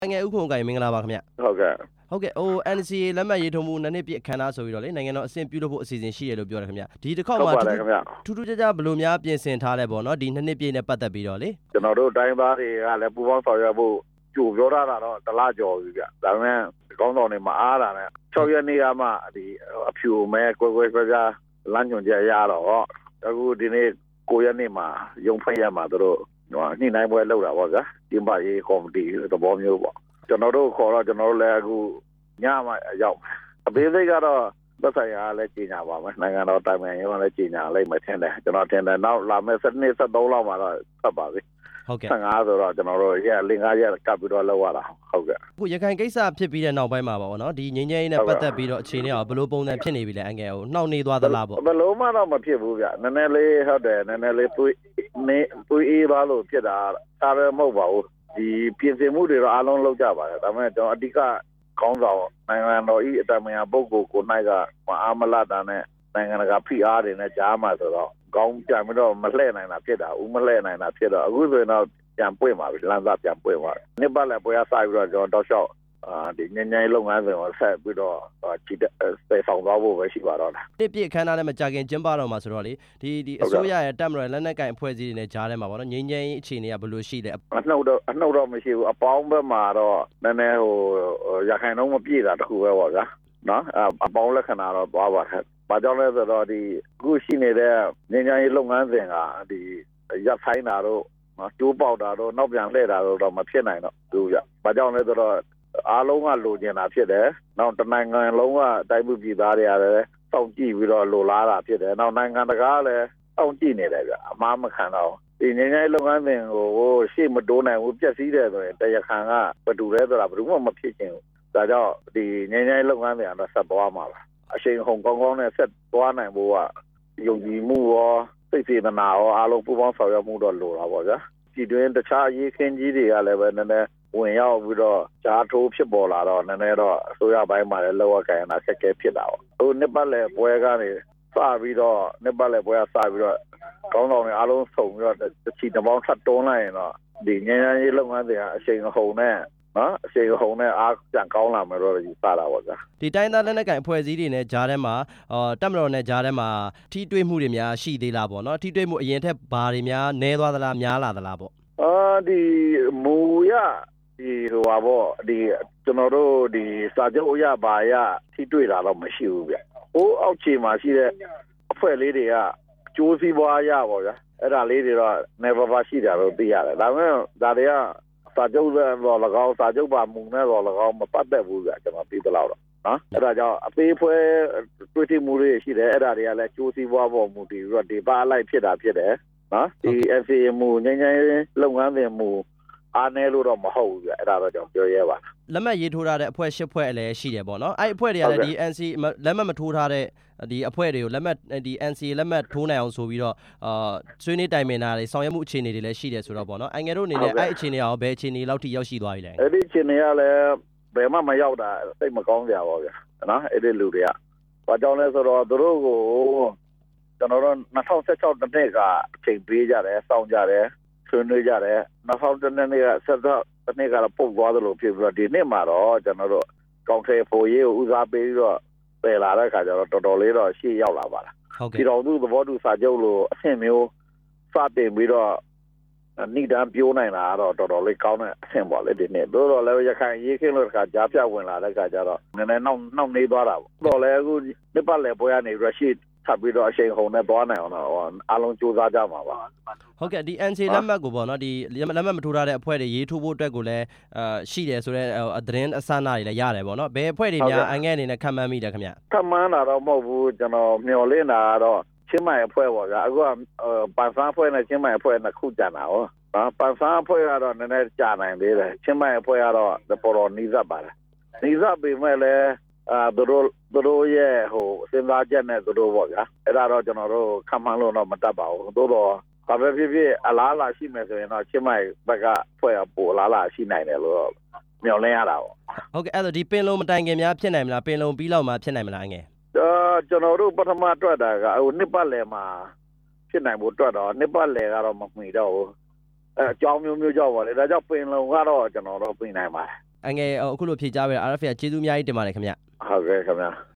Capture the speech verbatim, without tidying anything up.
ငယ်ဥခုံကိုင်မင်္ဂလာပါခင်ဗျဟုတ်ကဲ့ဟုတ်ကဲ့ဟို N C A လက်မှတ်ရေးထိုးမှုနှစ်နှစ်ပြည့်အခမ်းအနားဆိုပြီးတော့လေနိုင်ငံတော်အဆင့်ပြုလုပ်ဖို့အစီအစဉ်ရှိရလို့ပြောတယ်ခင်ဗျဒီတစ်ခေါက်မှာထူးထူးခြားခြားဘယ်လိုများပြင်ဆင်ထားလဲပေါ့နော်ဒီနှစ်နှစ်ပြည့်နဲ့ပတ်သက်ပြီးတော့လေကျွန်တော်တို့တိုင်းသားတွေကလည်းပူပေါင်းဆောင်ရွက်ဖို့ကြိုပြောထားတာတော့တလားကြော်ပြီဗျဒါပေမဲ့ကောင်းဆောင်တွေမအားတာနဲ့၆ရက်နေ့ကမှဒီအဖြူမဲကွဲကွဲကွဲပြားလမ်းညွှန်ချက်ရတော့အခုဒီနေ့၉ရက်နေ့မှာရုံဖိတ်ရမှာတို့ညှိနှိုင်းပွဲလုပ်တာပေါ့ဗျာဒီမှာရေးကော်မတီသဘောမျိုးပေါ့ကျွန်တော်တို့ခေါ်တော့ကျွန်တော်တို့လည်းအခုညမှရောက်အသေးစိတ်ကတော့သက်ဆိုင်ရာလည်းကြီးညာပါမယ်နိုင်ငံတော်တိုင်ပင်ရေးကလည်းကြီးညာလိုက်မှထင်တယ်ကျွန်တော်ထင်တယ်နောက်လာမယ့်၁၂ ၁၃လောက်မှာတော့ဖတ်ပါပြီဟုတ်ကဲ့၁၅ဆိုတော့ကျွန်တော်တို့ရက်၄၅ရက်ကပ်ပြီးတော့လောက်ရတာဟုတ်ကဲ့အခုရခိုင်ကိစ္စဖြစ်ပြီးတဲ့နောက်ပိုင်းမှာပေါ့နော်ဒီငြိမ်းချမ်းရေးနဲ့ပတ်သက်ပြီးတော့အခြေအနေကဘယ်လိုပုံစံဖြစ်နေပြီလဲအငယ်ဟိုနှောက်နေသွားသလားပေါ့ဘယ်လိုမှတော့မဖြစ်ဘူးဗျနည်းနည်းလေးဟုတ်တယ်နည်းနည်းလေးတွေးနေတွေးအေးသွားလို့ဖြစ်တာဒါပဲမဟုတ်ပါဘူးဒီပြင်ဆင်မှုတွေတော့အားလုံးလုပ်ကြပါတယ်ဒါပေမဲ့ကျွန်တော်အဓိကကောင်းဆောင်နိုင်ငံတော်ဤအတမန်ပုဂ္ဂိုလ်ကိုနိုင်ကမအားမလတ်တာနဲ့နိုင်ငံတကာဖိအားတွေနဲ့ကြားမှာဆိုတော့ကောင်းကြပြီးတော့မလှည့်နိုင်တာဖြစ်တာဦးမလှည့်နိုင်တာဖြစ်တော့အခုဆိုရင်တော့ပြန်ပွင့်ပါပြီလမ်းစာပြန်ပွင့်ပါနှစ်ပတ်လည်းပွဲရစပြီးတော့ကျွန်တော်တောက်လျှောက်အာဒီညညလုပ်ငန်းစဉ်ကိုဆက်ပြီးတော့ကြည့်တဲ့ဆောင်သွားဖို့ပဲရှိပါတော့လားတစ်ပြည့်အခမ်းအနားလည်းမကြခင်ကျင်းပတော့မှာဆိုတော့လေဒီဒီအစိုးရရဲ့တပ်မတော်လက်နက်ကင်အဖွဲ့အစည်းတွေနဲ့ကြားထဲမှာပေါ့နော်ငြိမ်းချမ်းရေးအခြေအနေကဘယ်လိုရှိလဲအနှုတ်တော့အနှုတ်တော့မရှိဘူးအပေါင်းဘက်မှာတော့နည်းနည်းဟိုရခိုင်တော့မပြည့်တာတခုပဲပေါ့ဗျာနော်အပေါင်းလက္ခဏာတော့သွားပါတယ်ဘာကြောင့်လဲဆိုတော့ဒီအခုရှိနေတဲ့ငြိမ်းချမ်းရေးလုပ်ငန်းစဉ်ကဒီရပ်ဆိုင်တာတော့တိုးပေါက်တာတော့နောက်ပြန်လှည့်တာတော့မဖြစ်နိုင်တော့ဘူးဗျ။ဘာကြောင့်လဲဆိုတော့အားလုံးကလိုချင်တာဖြစ်တယ်။နောက်တနိုင်ငံလုံးကတိုင်းပြည်ပြည်သားတွေရတယ်စောင့်ကြည့်ပြီးတော့လိုလားတာဖြစ်တယ်။နောက်နိုင်ငံတကာလည်းစောင့်ကြည့်နေတယ်ဗျ။အမှားမခံတော့ဒီငြိမ်းချမ်းရေးလုပ်ငန်းစဉ်ကိုရှေ့မတိုးနိုင်ဘူးပြည့်စည်တယ်ဆိုရင်တရားခံကဘယ်သူလဲဆိုတာဘယ်သူမှမဖြစ်ချင်ဘူး။ဒါကြောင့်ဒီငြိမ်းချမ်းရေးလုပ်ငန်းစဉ်ကတော့ဆက်သွားမှာပါ။အချိန်ဟုန်ကောင်းကောင်းနဲ့ဆက်သွားနိုင်ဖို့ကယုံကြည်မှုရောစိတ်စေတနာရောအားလုံးပူးပေါင်းဆောင်ရွက်မှုတော့လိုတာပေါ့ဗျာ။ဒီတွင်တခြားအရေးခင်းကြီးတွေကလည်းပဲနည်းနည်းဝင်ရောက်ပြီးတော့ကြားထိုးဖြစ်ပေါ်လာတော့နည်းနည်းတော့အစိုးရဘိုင်းမှာလည်းလောက်ရကြတာဆက်ကဲဖြစ်တာပေါ့။ဟိုနှစ်ပတ်လည်းပွဲကနေစပြီးတော့နှစ်ပတ်လည်းပွဲကစပြီးတော့ကောင်းဆောင်တွေအားလုံးစုံပြီးတော့တချီတပေါင်းထပ်တွန်းလိုက်ရင်တော့ဒီငញ្ញရေးလုပ်ငန်းတွေကအချိန်ဟုန်နဲ့နော်အချိန်ဟုန်နဲ့အားပြန်ကောင်းလာမယ်တော့ယူဆတာပေါ့ဗျာဒီတိုင်းသားလက်နက်ကင်အဖွဲ့အစည်းတွေနဲ့ဂျားထဲမှာအော်တက်မတော်နဲ့ဂျားထဲမှာထိတွေ့မှုတွေများရှိသေးလားပေါ့နော်ထိတွေ့မှုအရင်ထက်ဘာတွေများနည်းသွားသလားများလာသလားပေါ့အာဒီမူရဒီဟိုပါပေါ့ဒီကျွန်တော်တို့ဒီစာချုပ်အရဘာရထိတွေ့တာတော့မရှိဘူးဗျဟိုးအောက်ခြေမှာရှိတဲ့အဖွဲ့လေးတွေကကျိုးစည်းပွားရပါဗျာအဲ့ဒါလေးတွေတော့ never ပါရှိတာတော့သိရတယ်ဒါပေမဲ့ဒါတွေကစာချုပ်တော့၎င်းစာချုပ်ပါမူနဲ့တော့၎င်းမပတ်သက်ဘူးဗျကျွန်တော်သိသလောက်တော့နော်အဲ့ဒါကြောင့်အသေးဖွဲတွေ့ထိမှုတွေရှိတယ်အဲ့ဒါတွေကလည်းကျိုးစည်းပွားပေါ်မူတည်ပြီးတော့ဒီပါလိုက်ဖြစ်တာဖြစ်တယ်နော်ဒီ N C A မူငញ្ញရေးလုပ်ငန်းစဉ်မူအားနည်းလို့တော့မဟုတ်ဘူးဗျအဲ့ဒါတော့ကျွန်တော်ပြောရဲပါလက်မှတ်ရေးထိုးထားတဲ့အဖွဲ့၈ဖွဲ့အလည်းရှိတယ်ပေါ့နော်အဲ့အဖွဲ့တွေကလည်းဒီ N C A လက်မှတ်မထိုးထားတဲ့ဒီအဖွဲ့တွေကိုလက်မှတ်ဒီ N C A လက်မှတ်ထိုးနိုင်အောင်ဆိုပြီးတော့အာဆွေးနွေးတိုင်ပင်တာတွေဆောင်ရွက်မှုအခြေအနေတွေလည်းရှိတယ်ဆိုတော့ပေါ့နော်အငယ်တို့အနေနဲ့အဲ့အခြေအနေရောဘယ်အခြေအနေလောက်ထိရောက်ရှိသွားပြီလဲအဲ့ဒီအခြေအနေကလည်းဘယ်မှမရောက်တာစိတ်မကောင်းကြပါဘူးဗျနော်အဲ့ဒီလူတွေကဘာကြောင့်လဲဆိုတော့သူတို့ကိုကျွန်တော်တို့၂၀၁၆တနှစ်ကအချိန်ပေးကြတယ်စောင့်ကြတယ်ဆွေးနွေးကြတယ်၂၀၁၂နှစ်ကဆက်တော့တနေ့ကတော့ပုတ်သွားသလိုဖြစ်ပြီးတော့ဒီနှစ်မှာတော့ကျွန်တော်တို့ကောင်ထယ်ဖို့ရေးကိုဦးစားပေးပြီးတော့ပယ်လာတဲ့ခါကျတော့တော်တော်လေးတော့ရှေ့ရောက်လာပါလားဒီတော်သူသဘောတူစာချုပ်လို့အဆင့်မျိုးစတင်ပြီးတော့ဏိဒံပြိုးနိုင်တာကတော့တော်တော်လေးကောင်းတဲ့အဆင့်ပေါ့လေဒီနေ့တို့တော့လည်းရခိုင်ရေးခင်းလို့ခါကြားပြဝင်လာတဲ့ခါကျတော့နည်းနည်းနောက်နောက်နေသွားတာပေါ့တော့လည်းအခုနှစ်ပတ်လည်ပွဲကနေရရှိထပ်ပြီးတော့အချိန်ဟုန်နဲ့သွားနိုင်အောင်တော့အားလုံးစူးစမ်းကြမှာပါဟုတ်ကဲ့ဒီ N C A လက်မှတ်ကိုပေါ့နော်ဒီလက်မှတ်မထိုးထားတဲ့အဖွဲ့တွေရေးထိုးဖို့အတွက်ကိုလည်းအာရှိတယ်ဆိုတော့သတင်းအစအနတွေလည်းရတယ်ပေါ့နော်ဘယ်အဖွဲ့တွေများအငဲ့အနေနဲ့ခံမှန်းမိတယ်ခင်ဗျခံမှန်းတာတော့မဟုတ်ဘူးကျွန်တော်မျှော်လင့်တာကတော့ချင်းမိုင်အဖွဲ့ပေါ့ဗျာအခုကပန်ဆန်းအဖွဲ့နဲ့ချင်းမိုင်အဖွဲ့နှစ်ခုကြံတာဟောနော်ပန်ဆန်းအဖွဲ့ကတော့နည်းနည်းကြာနိုင်သေးတယ်ချင်းမိုင်အဖွဲ့ကတော့ပေါ်တော်နီးစပ်ပါတယ်နီးစပ်ပေမဲ့လည်းအာသူတို့သူတို့ရဲ့ဟိုစဉ်းစားချက်နဲ့သူတို့ပေါ့ဗျာအဲ့ဒါတော့ကျွန်တော်တို့ခံမှန်းလို့တော့မတတ်ပါဘူးသို့တော့ဘာပဲဖြစ်ဖြစ်အလားအလာရှိမယ်ဆိုရင်တော့ချင်းမိုင်ဘက်ကဖွဲ့ပိုအလားအလာရှိနိုင်တယ်လို့မျှော်လင့်ရတာပေါ့ဟုတ်ကဲ့အဲ့ဒါဒီပင်လုံးမတိုင်ခင်များဖြစ်နိုင်မလားပင်လုံးပြီးလောက်မှဖြစ်နိုင်မလားငယ်အာကျွန်တော်တို့ပထမတွက်တာကဟိုနှစ်ပတ်လည်မှာဖြစ်နိုင်ဖို့တွက်တော့နှစ်ပတ်လည်ကတော့မမှီတော့ဘူးအဲအကြောင်းမျိုးမျိုးကြောက်ပါလေဒါကြောင့်ပင်လုံးကတော့ကျွန်တော်တို့ပြင်နိုင်ပါတယ်အငယ်အခုလိုဖြေကြားပေးတာ R F A ကကျေးဇူးအများကြီးတင်ပါတယ်ခင်ဗျဟုတ်ကဲ့ခင်ဗျာ